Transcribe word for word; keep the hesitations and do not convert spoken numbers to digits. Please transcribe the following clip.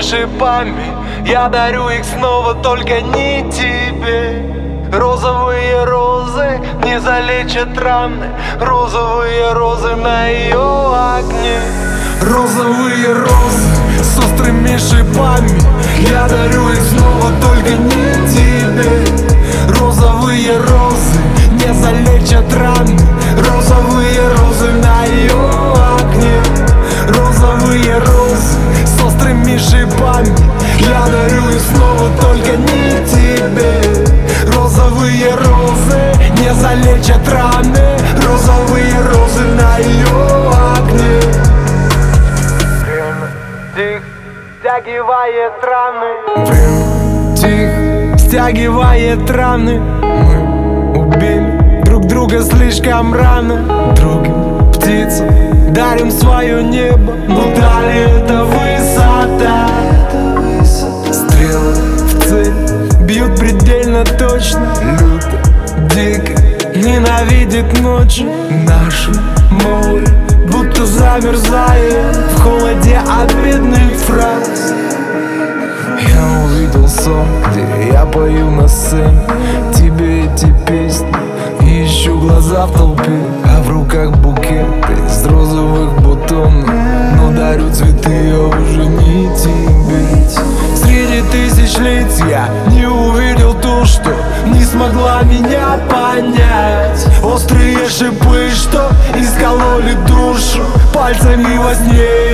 шипами. Я дарю их снова, только не тебе. Розовые розы не залечат раны, розовые розы на ее огне. Розовые розы с острыми шипами. Я дарю их снова, только не тебе. Розовые розы не залечат раны, розовые розы на ее окне. Розовые розы с острыми шипами. Я дарю их снова, только не тебе. Розовые розы не залечат раны, розовые розы на ее окне. Время тих стягивает раны. Время тих стягивает раны. Мы убили друг друга слишком рано. Другим птицам дарим свое небо, но далее это высота. Стрелы в цель бьют предельно точно. Люто, дико ненавидит ночь. Наше море будто замерзает в холоде обидных фраз. Я увидел сон, где я пою на сцене тебе эти песни, и ищу глаза в толпе, а в руках букет из розовых бутонов. Но дарю цветы я уже не тебе. Среди тысяч лиц я не увидел ту, что не смогла меня понять. Острые шипы, что искололи душу пальцами во сне.